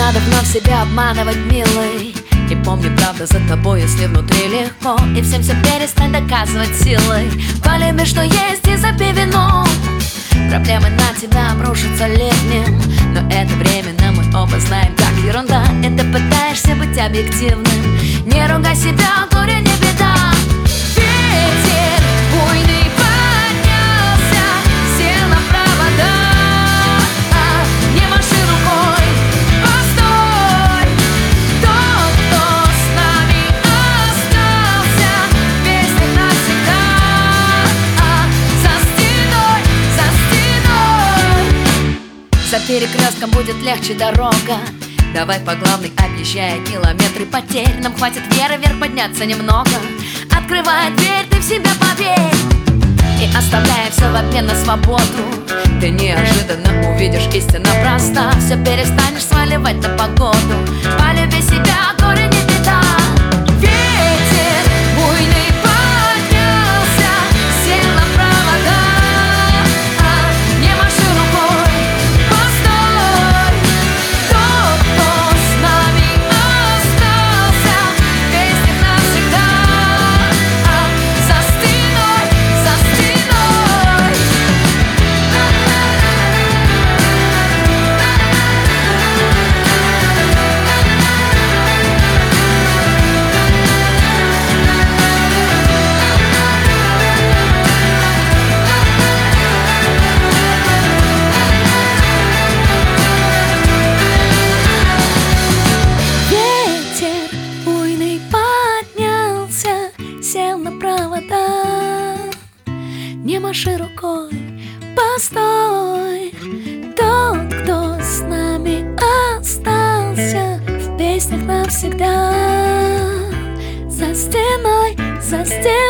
надо вновь себя обманывать, милый. Не помню, правда, за тобой, если внутри легко. И всем все перестань доказывать силой. Полюби, что есть, и запей вино. Проблемы на тебя обрушатся летним, но это временно, мы оба знаем, как ерунда. Это пытаешься быть объективным. Не ругай себя, горе не беда. Ветер буйный поднялся, сел на провода. Не маши рукой, постой. Тот, кто с нами остался, в песнях навсегда. За стеной, за перекрестком будет легче дорога. Давай по главной, объезжая километры потерь. Нам хватит веры вверх подняться немного. Открывая дверь, ты в себя поверь. И оставляя все в обмен на свободу, ты неожиданно увидишь истинно проста. Все перестанешь сваливать на погоду. Полюби себя, горе не беда. Ветер буйный поднялся, сел на провода. Не маши рукой, постой. Тот, кто с нами остался, в песнях навсегда. За стеной, за стеной. Ветер буйный поднялся, сел на провода. Не маши рукой, постой. Тот, кто с нами остался, в песнях навсегда. За стеной, за стеной.